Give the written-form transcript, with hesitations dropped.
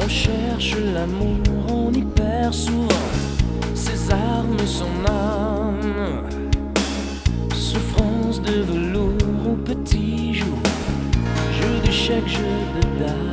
cherche l'amour, on y perd souvent ses armes, son âme. Souffrance de velours au petit jour, jeu d'échecs, jeu de dames.